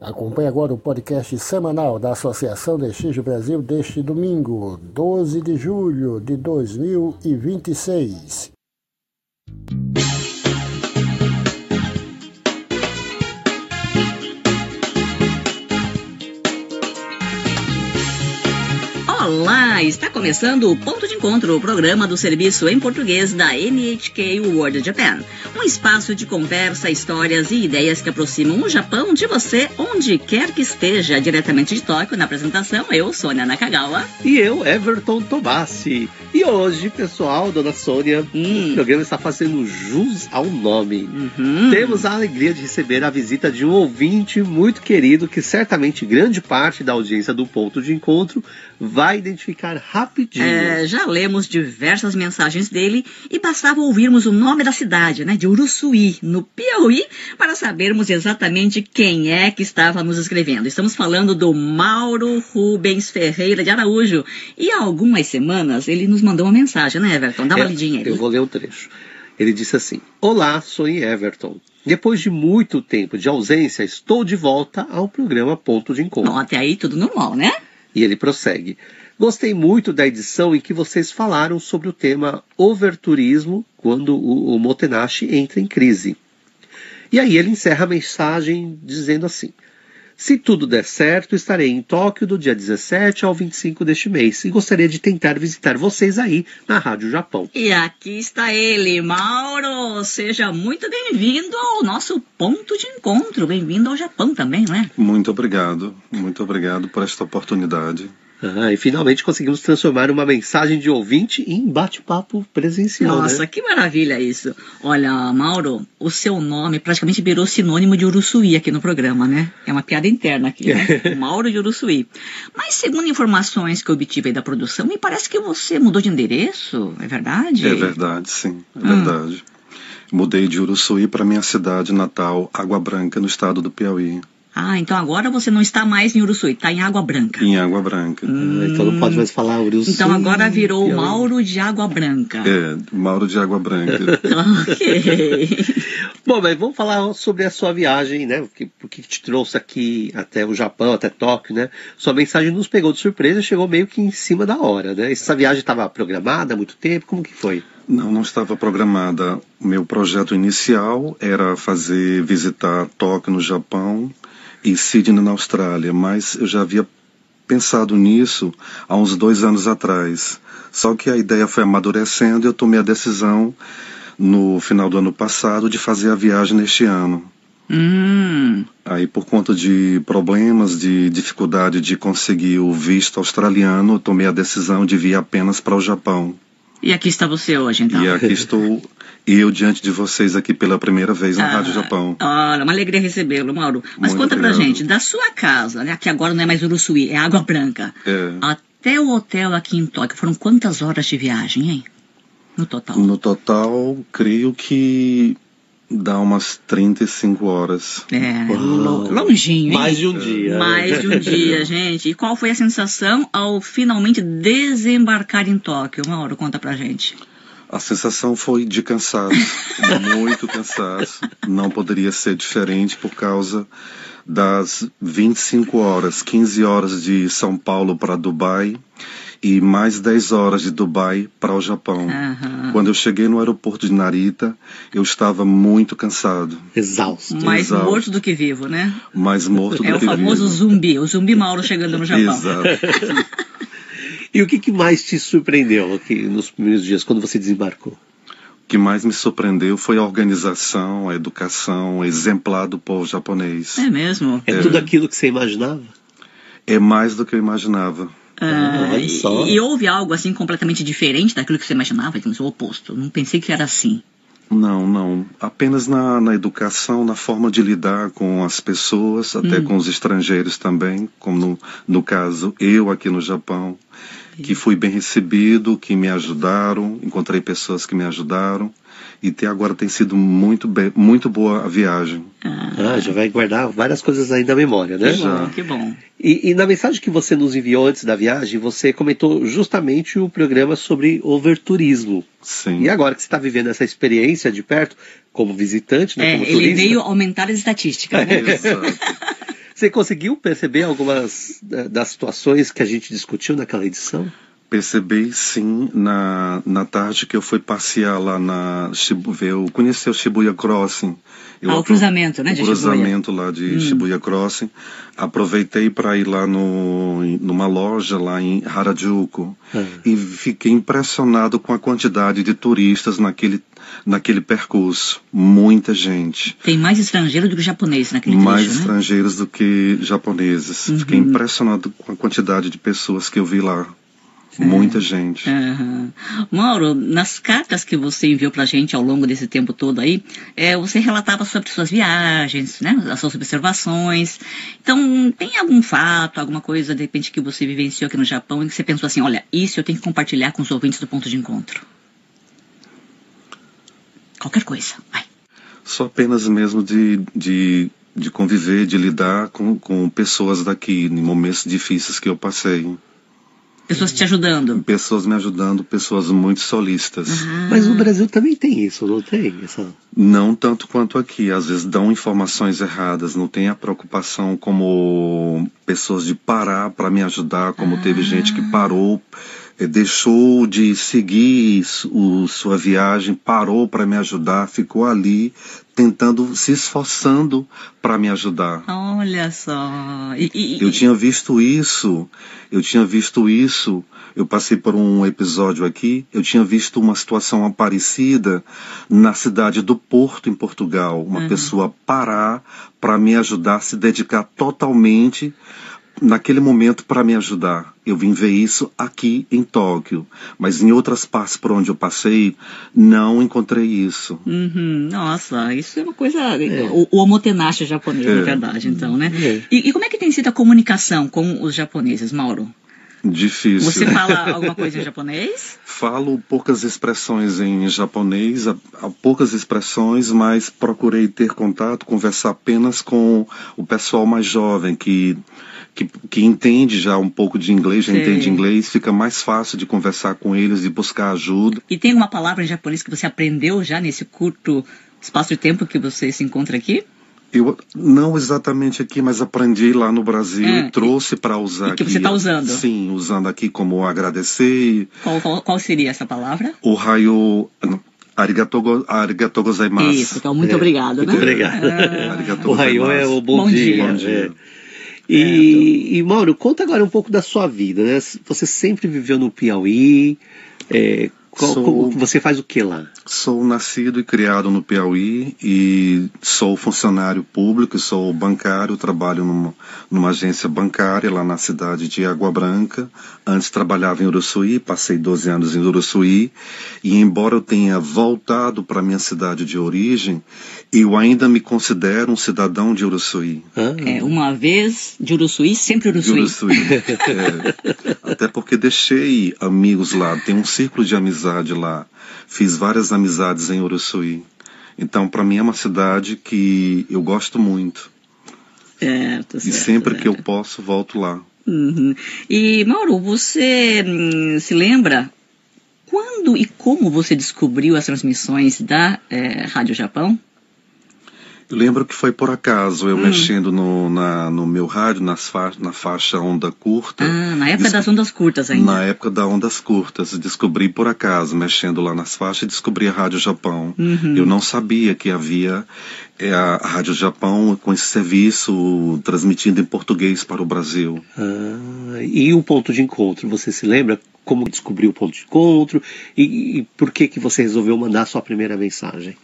Acompanhe agora o podcast semanal da Associação Destige Brasil deste domingo, 12 de julho de 2026. Olá, está começando o Ponto de Encontro, o programa do serviço em português da NHK World Japan. Um espaço de conversa, histórias e ideias que aproximam o Japão de você, onde quer que esteja. Diretamente de Tóquio, na apresentação, eu, Sônia Nakagawa. E eu, Everton Tobassi. E hoje, pessoal, dona Sônia, o programa está fazendo jus ao nome. Temos a alegria de receber a visita de um ouvinte muito querido que certamente grande parte da audiência do Ponto de Encontro vai identificar rapidinho. Já lemos diversas mensagens dele e bastava ouvirmos o nome da cidade, de Uruçuí, no Piauí, para sabermos exatamente quem é que estava nos escrevendo. Estamos falando do Mauro Rubens Ferreira de Araújo. E há algumas semanas ele nos mandou uma mensagem, né, Everton? Dá uma lidinha aí. Eu vou ler um trecho. Ele disse assim: Olá, sou Everton. Depois de muito tempo de ausência, estou de volta ao programa Ponto de Encontro. Bom, até aí tudo normal, né? E ele prossegue: Gostei muito da edição em que vocês falaram sobre o tema overturismo quando o Motenashi entra em crise. E aí ele encerra a mensagem dizendo assim: Se tudo der certo, estarei em Tóquio do dia 17 ao 25 deste mês e gostaria de tentar visitar vocês aí na Rádio Japão. E aqui está ele, Mauro. Seja muito bem-vindo ao nosso Ponto de Encontro. Bem-vindo ao Japão também, não é? Muito obrigado por esta oportunidade. E finalmente conseguimos transformar uma mensagem de ouvinte em bate-papo presencial. Nossa, que maravilha isso. Olha, Mauro, o seu nome praticamente virou sinônimo de Uruçuí aqui no programa, né? É uma piada interna aqui, né? Mauro de Uruçuí. Mas segundo informações que eu obtive aí da produção, me parece que você mudou de endereço, é verdade? É verdade, sim, é verdade. Mudei de Uruçuí para minha cidade natal, Água Branca, no estado do Piauí. Então agora você não está mais em Uruçuí, está em Água Branca. Em Água Branca. Então não pode mais falar Uruçuí. Então agora virou Mauro de Água Branca. Mauro de Água Branca. Ok. Bom, mas vamos falar sobre a sua viagem, né? O que te trouxe aqui até o Japão, até Tóquio, né? Sua mensagem nos pegou de surpresa e chegou meio que em cima da hora, né? Essa viagem estava programada há muito tempo, como que foi? Não estava programada. O meu projeto inicial era visitar Tóquio no Japão e Sydney na Austrália, mas eu já havia pensado nisso há uns 2 anos atrás. Só que a ideia foi amadurecendo e eu tomei a decisão no final do ano passado de fazer a viagem neste ano. Aí por conta de problemas, de dificuldade de conseguir o visto australiano, eu tomei a decisão de vir apenas para o Japão. E aqui está você hoje, então? E aqui estou eu diante de vocês aqui pela primeira vez na Rádio Japão. Olha, uma alegria recebê-lo, Mauro. Mas muito conta obrigado. Pra gente, da sua casa, né, que agora não é mais Uruçuí, é Água Branca, até o hotel aqui em Tóquio, foram quantas horas de viagem, hein? No total? No total, creio que dá umas 35 horas. Longinho, hein? Mais de um dia. Mais de um dia, gente. E qual foi a sensação ao finalmente desembarcar em Tóquio? Mauro, conta pra gente. A sensação foi de cansaço, muito cansaço. Não poderia ser diferente por causa das 25 horas, 15 horas de São Paulo para Dubai e mais 10 horas de Dubai para o Japão. Quando eu cheguei no aeroporto de Narita, eu estava muito cansado. Exausto. Mais morto do que vivo, né? Mais morto do que vivo. É o famoso zumbi, o zumbi Mauro chegando no Japão. Exato. E o que mais te surpreendeu aqui nos primeiros dias, quando você desembarcou? O que mais me surpreendeu foi a organização, a educação exemplar do povo japonês. É mesmo? É tudo aquilo que você imaginava? É mais do que eu imaginava. Olha só. E houve algo assim completamente diferente daquilo que você imaginava, digamos, o oposto? Não pensei que era assim. Não. Apenas na educação, na forma de lidar com as pessoas, até com os estrangeiros também, como no caso eu aqui no Japão, que fui bem recebido, que me ajudaram, encontrei pessoas que me ajudaram. E até agora tem sido muito boa a viagem. Já vai guardar várias coisas aí na memória, né? Que bom. E na mensagem que você nos enviou antes da viagem, você comentou justamente o programa sobre overturismo. Sim. E agora que você está vivendo essa experiência de perto, como visitante, né, como turista... Ele veio aumentar as estatísticas, né? Exato. Você conseguiu perceber algumas das situações que a gente discutiu naquela edição? Percebi, sim, na tarde que eu fui passear lá eu conheci o Shibuya Crossing. O cruzamento, né, de Shibuya. O cruzamento lá de Shibuya Crossing. Aproveitei para ir lá numa loja lá em Harajuku e fiquei impressionado com a quantidade de turistas naquele percurso. Muita gente. Tem mais estrangeiros do que japoneses naquele trecho, mais né? Estrangeiros do que japoneses. Fiquei impressionado com a quantidade de pessoas que eu vi lá. Muita gente. Mauro, nas cartas que você enviou pra gente ao longo desse tempo todo aí, você relatava sobre suas viagens, né? As suas observações. Então, tem algum fato, alguma coisa, de repente, que você vivenciou aqui no Japão e que você pensou assim, olha, isso eu tenho que compartilhar com os ouvintes do Ponto de Encontro? Qualquer coisa, vai. Só apenas mesmo de conviver, de lidar com pessoas daqui, em momentos difíceis que eu passei. Pessoas te ajudando. Pessoas me ajudando, pessoas muito solistas. Mas no Brasil também tem isso, não tem? Não tanto quanto aqui. Às vezes dão informações erradas. Não tem a preocupação como pessoas de parar para me ajudar, como teve gente que parou, deixou de seguir sua viagem, parou para me ajudar, ficou ali se esforçando para me ajudar. Olha só. Eu tinha visto isso, eu passei por um episódio aqui, eu tinha visto uma situação parecida na cidade do Porto, em Portugal. Uma pessoa parar para me ajudar, se dedicar totalmente naquele momento para me ajudar. Eu vim ver isso aqui em Tóquio, mas em outras partes por onde eu passei, não encontrei isso. Nossa, isso é uma coisa... O omotenashi japonês, na verdade, então, né? E como é que tem sido a comunicação com os japoneses, Mauro? Difícil. Você fala alguma coisa em japonês? Falo poucas expressões em japonês, poucas expressões, mas procurei ter contato, conversar apenas com o pessoal mais jovem, que entende já um pouco de inglês, já entende inglês, fica mais fácil de conversar com eles e buscar ajuda. E tem uma palavra em japonês que você aprendeu já nesse curto espaço de tempo que você se encontra aqui? Eu não exatamente aqui, mas aprendi lá no Brasil e trouxe para usar aqui. Que você está usando? Sim, usando aqui como agradecer. Qual seria essa palavra? O raio... Arigatou gozaimasu. Isso, então muito obrigado, né? Muito obrigado. O raio é o bom dia. Bom dia. E Mauro, conta agora um pouco da sua vida, né? Você sempre viveu no Piauí, você faz o que lá? Sou nascido e criado no Piauí e sou funcionário público, sou bancário, trabalho numa agência bancária lá na cidade de Água Branca. Antes trabalhava em Uruçuí, passei 12 anos em Uruçuí e embora eu tenha voltado para minha cidade de origem, eu ainda me considero um cidadão de Uruçuí. Uma vez de Uruçuí, sempre Uruçuí. De Uruçuí. Até porque deixei amigos lá, tem um círculo de amizade lá. Fiz várias amizades em Uruçuí. Então, para mim é uma cidade que eu gosto muito. Certo. E sempre que eu posso, volto lá. E, Mauro, você se lembra quando e como você descobriu as transmissões da Rádio Japão? Eu lembro que foi por acaso, eu mexendo no meu rádio, na faixa onda curta. Na época das ondas curtas ainda. Na época das ondas curtas, descobri por acaso, mexendo lá nas faixas, descobri a Rádio Japão. Eu não sabia que havia a Rádio Japão com esse serviço transmitindo em português para o Brasil. E o ponto de encontro, você se lembra como descobriu o ponto de encontro e por que você resolveu mandar a sua primeira mensagem?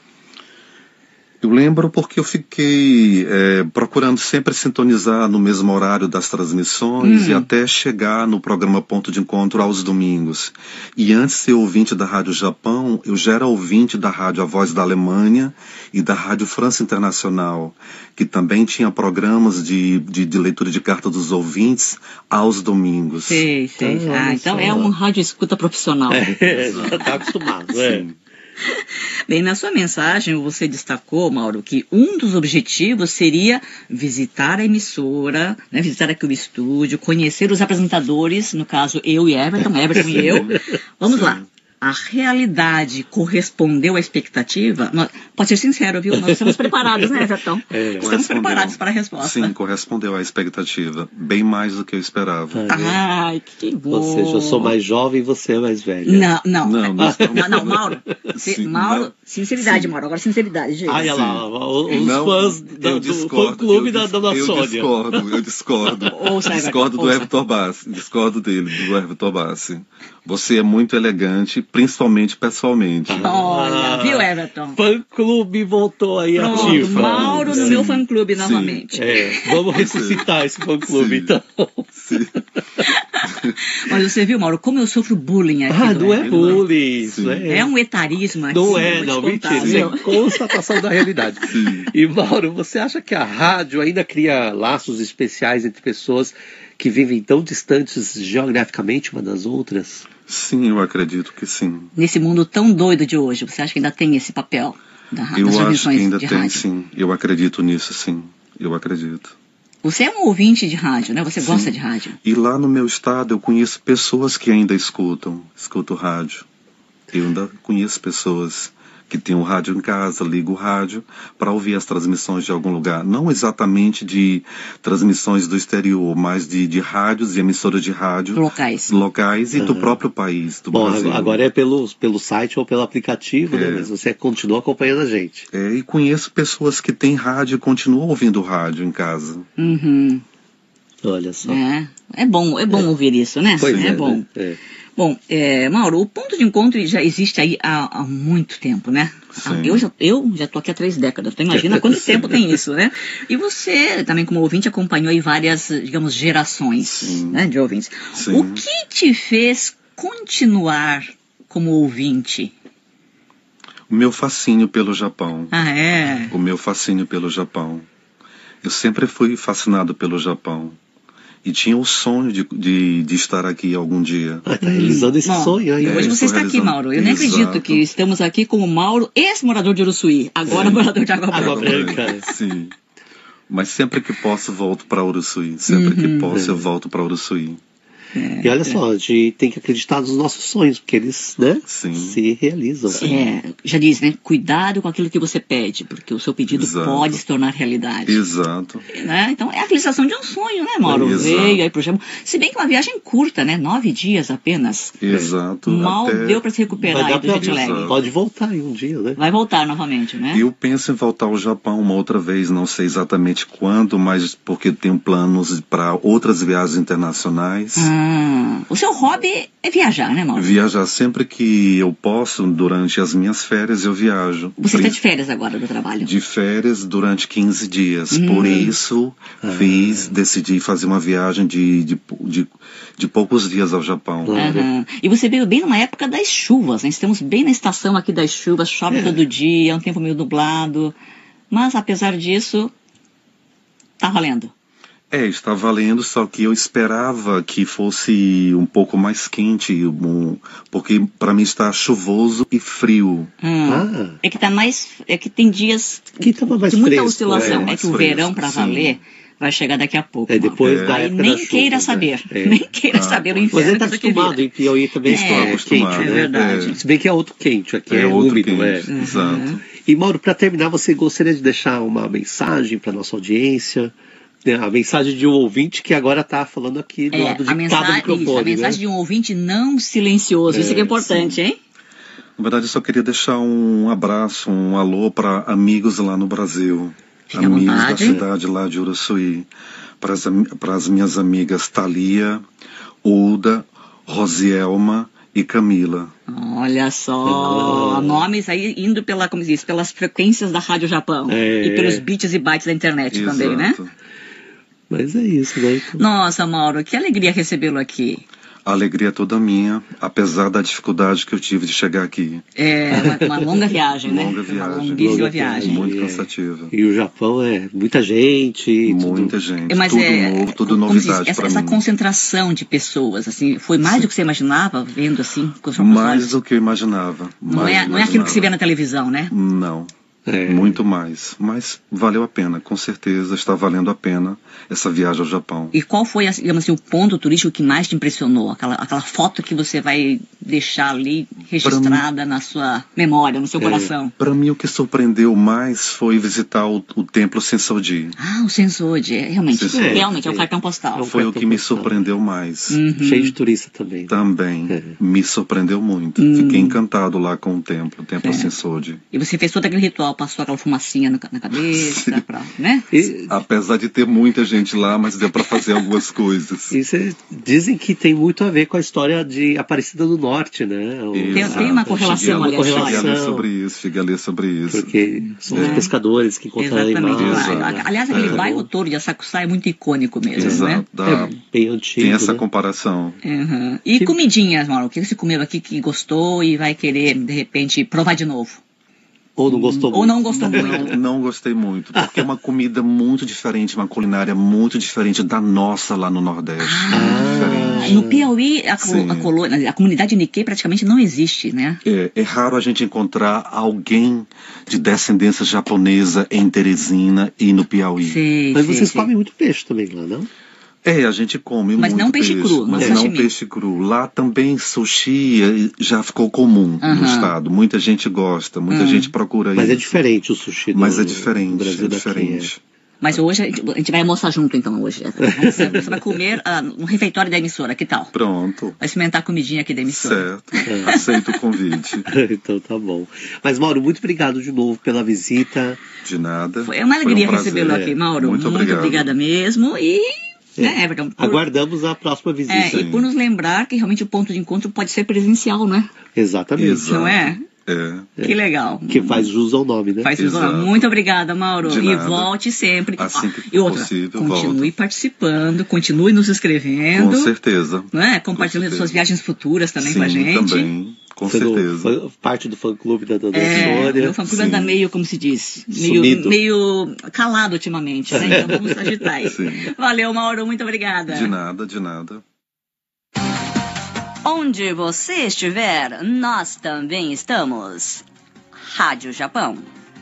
Eu lembro porque eu fiquei procurando sempre sintonizar no mesmo horário das transmissões e até chegar no programa Ponto de Encontro aos domingos. E antes de ser ouvinte da Rádio Japão, eu já era ouvinte da Rádio A Voz da Alemanha e da Rádio França Internacional, que também tinha programas de leitura de carta dos ouvintes aos domingos. Sei. Então é um rádio escuta profissional. Já está acostumado. Sim. Bem, na sua mensagem você destacou, Mauro, que um dos objetivos seria visitar a emissora, né, visitar aqui o estúdio, conhecer os apresentadores, no caso eu e Everton e eu. Vamos lá. a realidade correspondeu à expectativa? Pode ser sincero, viu? Nós estamos preparados, né, Everton? Estamos preparados para a resposta. Sim, correspondeu à expectativa. Bem mais do que eu esperava. Ai, que bom. Ou seja, eu sou mais jovem e você é mais velha. Não, Mauro. Sim, Mauro, sinceridade, Mauro. Agora sinceridade, gente. Olha lá, os fãs do fã-clube da Dona Sônia. Eu discordo. Discordo do Everton Bassi. Discordo dele, do Everton Bassi. Você é muito elegante, principalmente pessoalmente. Olha, viu, Everton? Fã-clube voltou aí Pronto, ativa. Mauro no meu fã-clube novamente. Vamos ressuscitar esse fã-clube, então. Sim. Mas você viu, Mauro, como eu sofro bullying aqui. Não é bullying. Isso é um etarismo aqui. Não, mentira. Isso é constatação da realidade. Sim. E, Mauro, você acha que a rádio ainda cria laços especiais entre pessoas que vivem tão distantes geograficamente uma das outras? Sim, eu acredito que sim. Nesse mundo tão doido de hoje, você acha que ainda tem esse papel das Eu acho que transmissões ainda de tem, rádio? sim. Eu acredito nisso, sim. Eu acredito. Você é um ouvinte de rádio, né? Você gosta de rádio. E lá no meu estado eu conheço pessoas que ainda escutam rádio. Eu ainda conheço pessoas que têm o rádio em casa, ligam o rádio para ouvir as transmissões de algum lugar. Não exatamente de transmissões do exterior, mas de rádios e emissoras de rádio. Locais e do próprio país, do Brasil. Agora é pelo site ou pelo aplicativo, né? Mas você continua acompanhando a gente. E conheço pessoas que têm rádio e continuam ouvindo rádio em casa. Uhum. Olha só. É bom ouvir isso, né? Pois é bom. Né? Bom, Mauro, o ponto de encontro já existe aí há muito tempo, né? Eu já estou aqui há 3 décadas, então imagina quanto tempo tem isso, né? E você, também como ouvinte, acompanhou aí várias, digamos, gerações, né, de ouvintes. Sim. O que te fez continuar como ouvinte? O meu fascínio pelo Japão. Ah, é? O meu fascínio pelo Japão. Eu sempre fui fascinado pelo Japão. E tinha o sonho de estar aqui algum dia. Está realizando esse sonho aí. Hoje você está aqui, Mauro. Eu nem acredito que estamos aqui com o Mauro, ex-morador de Uruçuí, agora morador de Água Branca. Sim. Mas sempre que posso, volto para Uruçuí. Sempre que posso, eu volto para Uruçuí. E olha só, a gente tem que acreditar nos nossos sonhos, porque eles, né, se realizam. Já diz, né, cuidado com aquilo que você pede, porque o seu pedido pode se tornar realidade. Exato. Né? Então é a realização de um sonho, né, Mauro? Veio aí pro Japão. Se bem que uma viagem curta, né, 9 dias apenas. Exato. Mal deu para se recuperar aí do jet lag. Pode voltar em um dia, né? Vai voltar novamente, né? Eu penso em voltar ao Japão uma outra vez, não sei exatamente quando, mas porque tenho planos para outras viagens internacionais. O seu hobby é viajar, né, Mauro? Viajar sempre que eu posso, durante as minhas férias eu viajo. Você está de férias agora do trabalho? De férias durante 15 dias. Por isso, decidi fazer uma viagem de poucos dias ao Japão. E você veio bem numa época das chuvas, né? Estamos bem na estação aqui das chuvas, chove todo dia, é um tempo meio nublado. Mas, apesar disso, tá valendo. Está valendo, só que eu esperava que fosse um pouco mais quente, porque para mim está chuvoso e frio. É que tá mais, é que tem dias que tá mais de muita fresco, oscilação. É que o verão para valer vai chegar daqui a pouco. Depois da época nem da chuva, queira saber, nem queira saber o inferno. Mas ele está acostumado, em Piauí também estou acostumado, quente, é verdade. Se bem que é outro quente, aqui é outro úmido. Quente, exato. E Mauro, para terminar, você gostaria de deixar uma mensagem para nossa audiência? A mensagem de um ouvinte que agora está falando aqui do lado de cada microfone. A mensagem de um ouvinte não silencioso, isso que é importante, hein? Na verdade, eu só queria deixar um abraço, um alô para amigos lá no Brasil. Fique amigos à vontade. da cidade lá de Uruçuí. Para as minhas amigas Thalia, Uda, Rosielma e Camila. Olha só, nomes aí indo como se diz, pelas frequências da Rádio Japão e pelos bits e bytes da internet também, né? Mas é isso, né? Nossa, Mauro, que alegria recebê-lo aqui. A alegria é toda minha, apesar da dificuldade que eu tive de chegar aqui. Uma longa viagem, né? Uma longuíssima viagem. Muito cansativa. E o Japão é muita gente. Muita gente, mas tudo novo, tudo novidade para mim. Essa concentração de pessoas, assim, foi mais do que você imaginava, vendo assim, com os Mais do que eu imaginava. Não é aquilo que se vê na televisão, né? Não. Muito mais. Mas valeu a pena, com certeza está valendo a pena essa viagem ao Japão. E qual foi, digamos assim, o ponto turístico que mais te impressionou? Aquela foto que você vai deixar ali registrada na sua memória, no seu coração? Para mim, o que surpreendeu mais foi visitar o templo Sensoji. O Sensoji, realmente é o cartão postal. Foi o que me surpreendeu mais. Cheio de turista também. Me surpreendeu muito. Fiquei encantado lá com o templo Sensoji. E você fez todo aquele ritual, passou aquela fumacinha na cabeça, né? Apesar de ter muita gente lá, mas deu para fazer algumas coisas. Dizem que tem muito a ver com a história de Aparecida do Norte, né? Tem uma correlação ali. Cheguei a ler sobre isso. Porque são os pescadores que encontraram animais. Aliás, aquele bairro todo de Asakusa é muito icônico mesmo, né? Bem antigo. Tem essa comparação. E comidinhas, Mauro? O que você comeu aqui que gostou e vai querer, de repente, provar de novo? Ou não gostou muito? Ou não gostou muito? Não gostei muito, porque é uma comida muito diferente, uma culinária muito diferente da nossa lá no Nordeste. No Piauí, a comunidade Nikkei praticamente não existe, né? É raro a gente encontrar alguém de descendência japonesa em Teresina e no Piauí. Mas vocês comem muito peixe também lá, não? A gente come muito peixe. Mas não peixe cru, mas não peixe cru. Lá também sushi já ficou comum no estado. Muita gente gosta, muita gente procura isso. Mas é diferente o sushi do Brasil. É diferente. Mas hoje a gente vai almoçar junto então hoje. Você vai comer no refeitório da emissora, que tal? Pronto. Vai experimentar a comidinha aqui da emissora. Certo, aceito o convite. Então tá bom. Mas Mauro, muito obrigado de novo pela visita. De nada. Foi uma alegria recebê-lo aqui, Mauro. Muito obrigada mesmo Everton, aguardamos a próxima visita. E por nos lembrar que realmente o ponto de encontro pode ser presencial, né? Exatamente. Não é? Que legal. Que faz jus ao nome, né? Faz jus ao nome. Muito obrigada, Mauro. E volte sempre. Assim que possível, continue participando, continue nos escrevendo. Com certeza. Não é? Compartilhando suas viagens futuras também com a gente. Também. Com certeza. Parte do fã-clube da Dona Sônia. O fã-clube anda meio, como se diz, meio calado ultimamente, né? Então vamos agitar isso. Valeu, Mauro, muito obrigada. De nada. Onde você estiver, nós também estamos. Rádio Japão.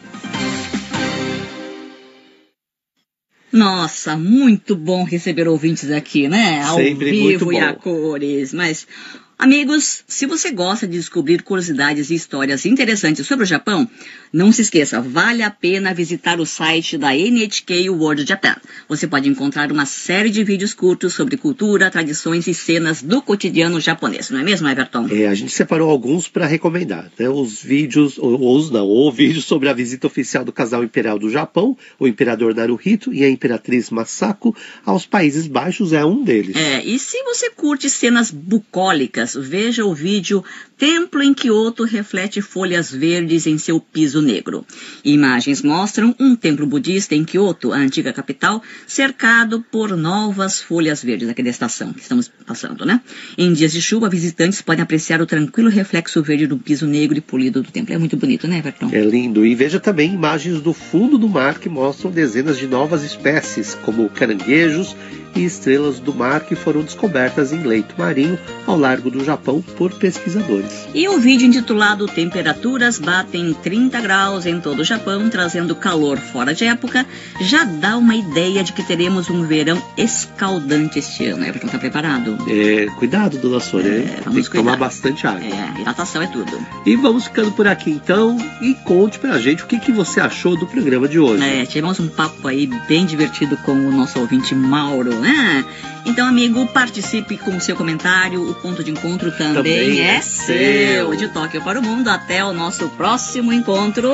Nossa, muito bom receber ouvintes aqui, né? Ao vivo e a cores, mas... Amigos, se você gosta de descobrir curiosidades e histórias interessantes sobre o Japão, não se esqueça, vale a pena visitar o site da NHK World Japan. Você pode encontrar uma série de vídeos curtos sobre cultura, tradições e cenas do cotidiano japonês, não é mesmo, Everton? A gente separou alguns para recomendar, né? Os vídeos, o vídeo sobre a visita oficial do casal imperial do Japão, o imperador Naruhito e a imperatriz Masako, aos Países Baixos é um deles. E se você curte cenas bucólicas, veja o vídeo Templo em Kyoto reflete folhas verdes em seu piso negro. Imagens mostram um templo budista em Kyoto, a antiga capital, cercado por novas folhas verdes, aqui da estação que estamos passando, né? Em dias de chuva, visitantes podem apreciar o tranquilo reflexo verde do piso negro e polido do templo. É muito bonito, né, Everton? É lindo. E veja também imagens do fundo do mar que mostram dezenas de novas espécies, como caranguejos e estrelas do mar que foram descobertas em leito marinho ao largo do Japão por pesquisadores. E o vídeo intitulado Temperaturas batem 30 graus em todo o Japão, trazendo calor fora de época, já dá uma ideia de que teremos um verão escaldante este ano. Everton, tá preparado? Cuidado, Dona Sônia. Tem que tomar bastante água. Hidratação é tudo. E vamos ficando por aqui então, e conte pra gente o que você achou do programa de hoje. Tivemos um papo aí bem divertido com o nosso ouvinte Mauro, né? Então, amigo, participe com o seu comentário. O ponto de encontro também é seu. De Tóquio para o mundo. Até o nosso próximo encontro.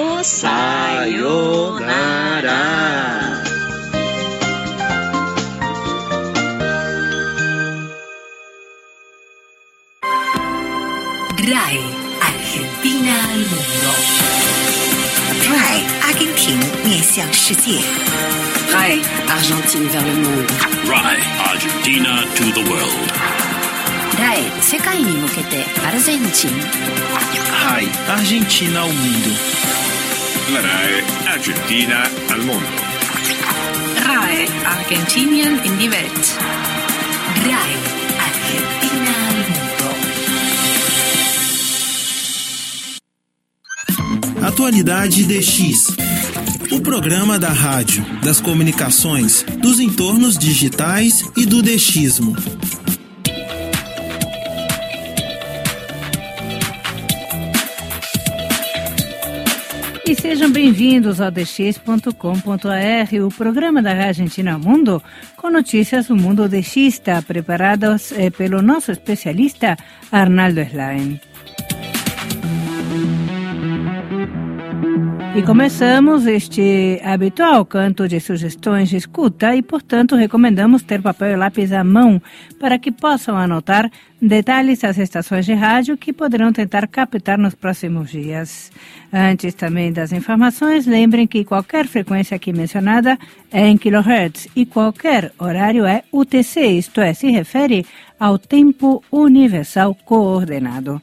Sayonara! RAI Argentina al mundo. RAI Argentina 面向世界。 RAI Argentine vers le monde. RAI Argentina to the world. RAI 世界に向けてアルゼンチン。 RAI Argentina ao mundo. La RAI Argentina al mundo. RAI Argentinien in die Welt. RAI Argentina al mundo. Atualidade DX. O programa da rádio, das comunicações, dos entornos digitais e do DXismo. E sejam bem-vindos ao dx.com.br, o programa da Argentina ao Mundo, com notícias do mundo DXista, preparadas pelo nosso especialista Arnaldo Slime. E começamos este habitual canto de sugestões de escuta e, portanto, recomendamos ter papel e lápis à mão para que possam anotar detalhes das estações de rádio que poderão tentar captar nos próximos dias. Antes também das informações, lembrem que qualquer frequência aqui mencionada é em kHz e qualquer horário é UTC, isto é, se refere ao tempo universal coordenado.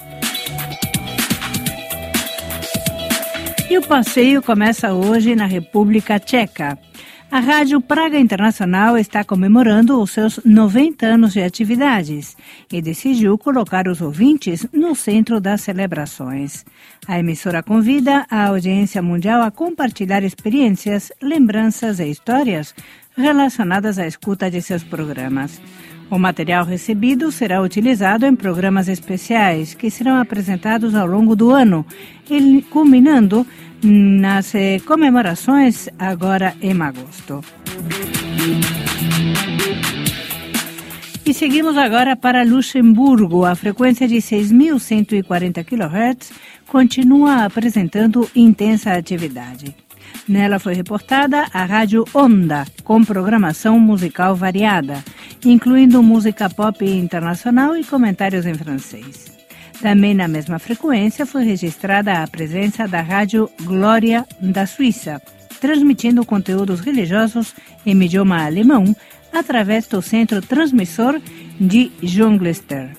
E o passeio começa hoje na República Tcheca. A Rádio Praga Internacional está comemorando os seus 90 anos de atividades e decidiu colocar os ouvintes no centro das celebrações. A emissora convida a audiência mundial a compartilhar experiências, lembranças e histórias relacionadas à escuta de seus programas. O material recebido será utilizado em programas especiais que serão apresentados ao longo do ano, culminando nas comemorações agora em agosto. E seguimos agora para Luxemburgo. A frequência de 6.140 kHz continua apresentando intensa atividade. Nela foi reportada a Rádio Onda, com programação musical variada, incluindo música pop internacional e comentários em francês. Também na mesma frequência foi registrada a presença da Rádio Glória da Suíça, transmitindo conteúdos religiosos em idioma alemão através do centro transmissor de Junglester.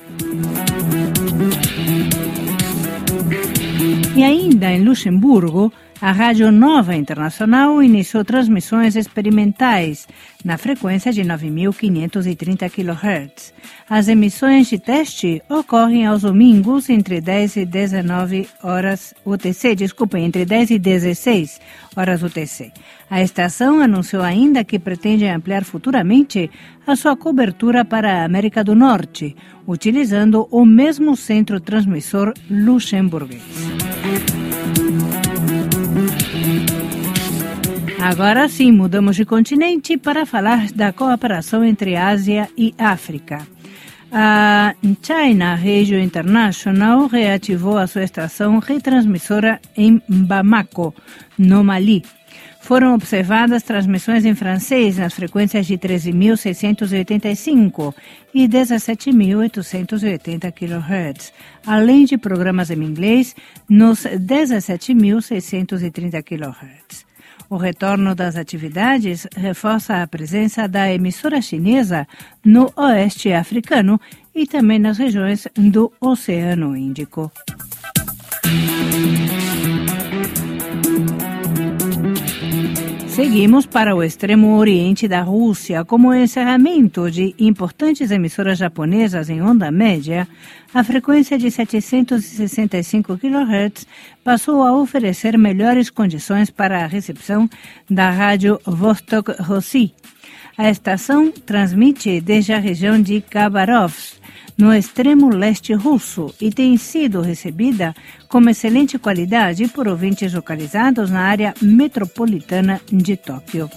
E ainda em Luxemburgo, a Rádio Nova Internacional iniciou transmissões experimentais na frequência de 9.530 kHz. As emissões de teste ocorrem aos domingos entre 10 e 19 horas UTC, entre 10 e 16 horas UTC. A estação anunciou ainda que pretende ampliar futuramente a sua cobertura para a América do Norte, utilizando o mesmo centro transmissor luxemburguês. Agora sim, mudamos de continente para falar da cooperação entre Ásia e África. A China Radio International reativou a sua estação retransmissora em Bamako, no Mali. Foram observadas transmissões em francês nas frequências de 13.685 e 17.880 kHz, além de programas em inglês nos 17.630 kHz. O retorno das atividades reforça a presença da emissora chinesa no oeste africano e também nas regiões do Oceano Índico. Seguimos para o extremo oriente da Rússia. Como encerramento de importantes emissoras japonesas em onda média, a frequência de 765 kHz passou a oferecer melhores condições para a recepção da rádio Vostok-Rossi. A estação transmite desde a região de Khabarovsk, no extremo leste russo, e tem sido recebida com excelente qualidade por ouvintes localizados na área metropolitana de Tóquio.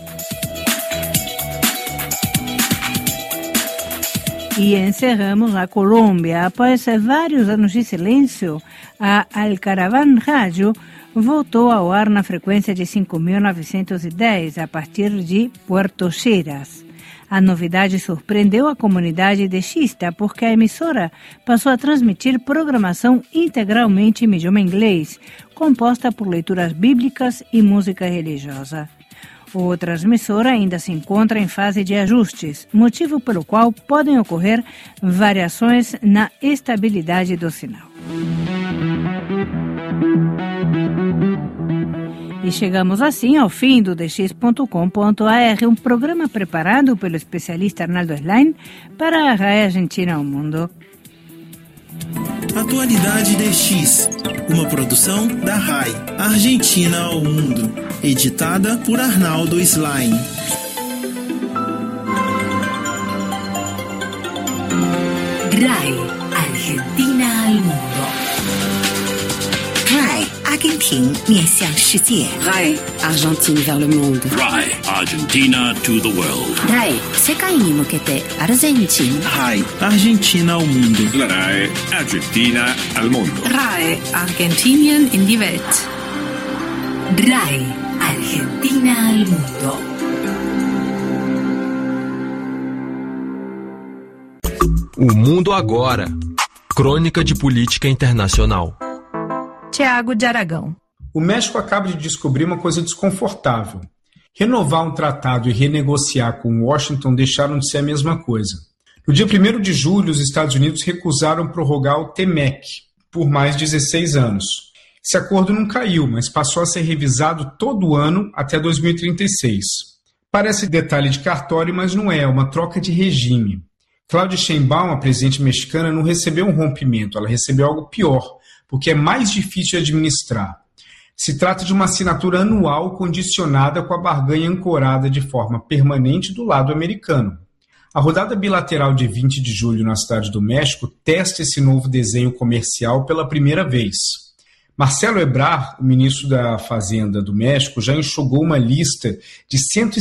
E encerramos a Colômbia. Após vários anos de silêncio, a Alcaravan Rádio voltou ao ar na frequência de 5.910 a partir de Puerto Lleras. A novidade surpreendeu a comunidade DXista porque a emissora passou a transmitir programação integralmente em idioma inglês, composta por leituras bíblicas e música religiosa. O transmissor ainda se encontra em fase de ajustes, motivo pelo qual podem ocorrer variações na estabilidade do sinal. E chegamos assim ao fim do dx.com.br, um programa preparado pelo especialista Arnaldo Slime para a Argentina ao Mundo. Atualidade DX, uma produção da RAI, Argentina ao Mundo, editada por Arnaldo Slain. RAI, Argentina al Mundo. RAI, Argentina 面向世界。 RAI, Argentine vers le monde. RAI, Argentina to the world. RAI, 世界に向けてアルゼンチン。 RAI, Argentina ao Mundo. La RAI, Argentina al mondo. RAI, Argentinien in die Welt. RAI, Argentina al Mundo. O Mundo Agora. Crônica de Política Internacional. Tiago de Aragão. O México acaba de descobrir uma coisa desconfortável. Renovar um tratado e renegociar com Washington deixaram de ser a mesma coisa. No dia 1º de julho, os Estados Unidos recusaram prorrogar o TMEC por mais 16 anos. Esse acordo não caiu, mas passou a ser revisado todo ano até 2036. Parece detalhe de cartório, mas não é uma troca de regime. Claudia Sheinbaum, a presidente mexicana, não recebeu um rompimento, ela recebeu algo pior, porque é mais difícil de administrar. Se trata de uma assinatura anual condicionada com a barganha ancorada de forma permanente do lado americano. A rodada bilateral de 20 de julho na Cidade do México testa esse novo desenho comercial pela primeira vez. Marcelo Ebrard, o ministro da Fazenda do México, já enxugou uma lista de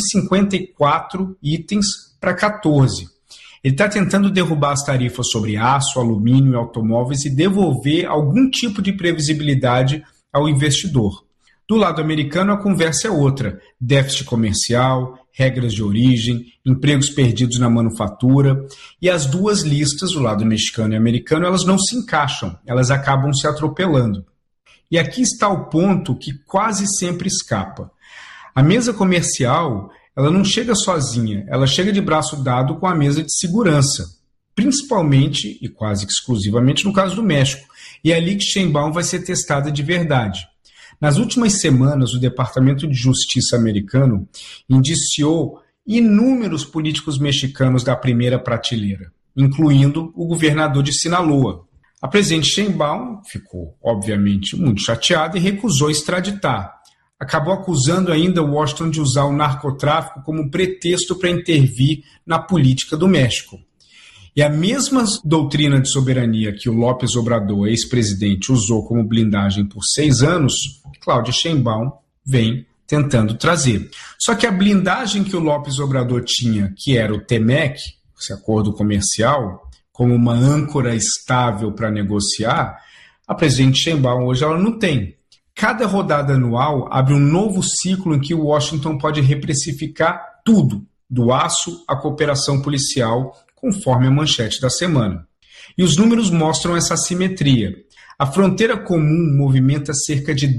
154 itens para 14. Ele está tentando derrubar as tarifas sobre aço, alumínio e automóveis e devolver algum tipo de previsibilidade ao investidor. Do lado americano, a conversa é outra. Déficit comercial, regras de origem, empregos perdidos na manufatura. E as duas listas, o lado mexicano e americano, elas não se encaixam, elas acabam se atropelando. E aqui está o ponto que quase sempre escapa. A mesa comercial, ela não chega sozinha, ela chega de braço dado com a mesa de segurança, principalmente e quase que exclusivamente no caso do México, e é ali que Sheinbaum vai ser testada de verdade. Nas últimas semanas, o Departamento de Justiça americano indiciou inúmeros políticos mexicanos da primeira prateleira, incluindo o governador de Sinaloa. A presidente Sheinbaum ficou, obviamente, muito chateada e recusou extraditar. Acabou acusando ainda Washington de usar o narcotráfico como pretexto para intervir na política do México. E a mesma doutrina de soberania que o López Obrador, ex-presidente, usou como blindagem por 6 anos, Claudia Sheinbaum vem tentando trazer. Só que a blindagem que o López Obrador tinha, que era o TMEC, esse acordo comercial, como uma âncora estável para negociar, a presidente Sheinbaum hoje ela não tem. Cada rodada anual abre um novo ciclo em que Washington pode reprecificar tudo, do aço à cooperação policial, conforme a manchete da semana. E os números mostram essa assimetria. A fronteira comum movimenta cerca de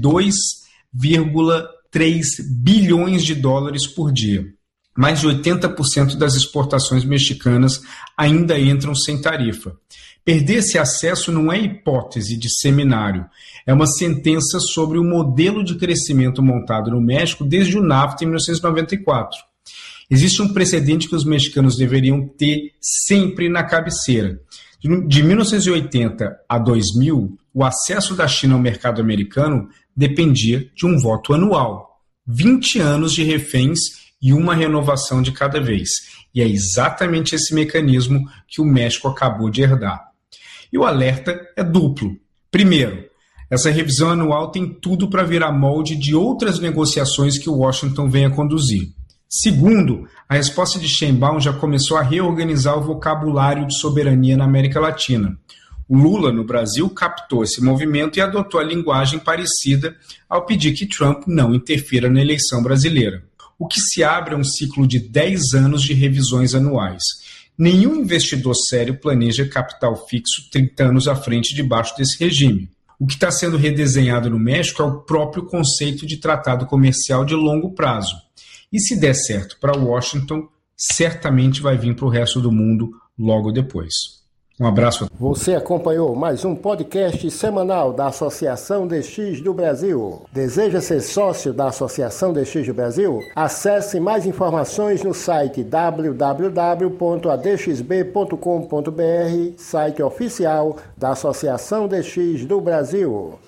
2,3 bilhões de dólares por dia. Mais de 80% das exportações mexicanas ainda entram sem tarifa. Perder esse acesso não é hipótese de seminário, é uma sentença sobre o modelo de crescimento montado no México desde o NAFTA em 1994. Existe um precedente que os mexicanos deveriam ter sempre na cabeceira. De 1980 a 2000, o acesso da China ao mercado americano dependia de um voto anual. 20 anos de reféns e uma renovação de cada vez. E é exatamente esse mecanismo que o México acabou de herdar. E o alerta é duplo. Primeiro, essa revisão anual tem tudo para virar molde de outras negociações que o Washington venha conduzir. Segundo, a resposta de Sheinbaum já começou a reorganizar o vocabulário de soberania na América Latina. O Lula, no Brasil, captou esse movimento e adotou a linguagem parecida ao pedir que Trump não interfira na eleição brasileira. O que se abre é um ciclo de 10 anos de revisões anuais. Nenhum investidor sério planeja capital fixo 30 anos à frente debaixo desse regime. O que está sendo redesenhado no México é o próprio conceito de tratado comercial de longo prazo. E se der certo para Washington, certamente vai vir para o resto do mundo logo depois. Um abraço. Você acompanhou mais um podcast semanal da Associação DX do Brasil. Deseja ser sócio da Associação DX do Brasil? Acesse mais informações no site www.adxb.com.br, site oficial da Associação DX do Brasil.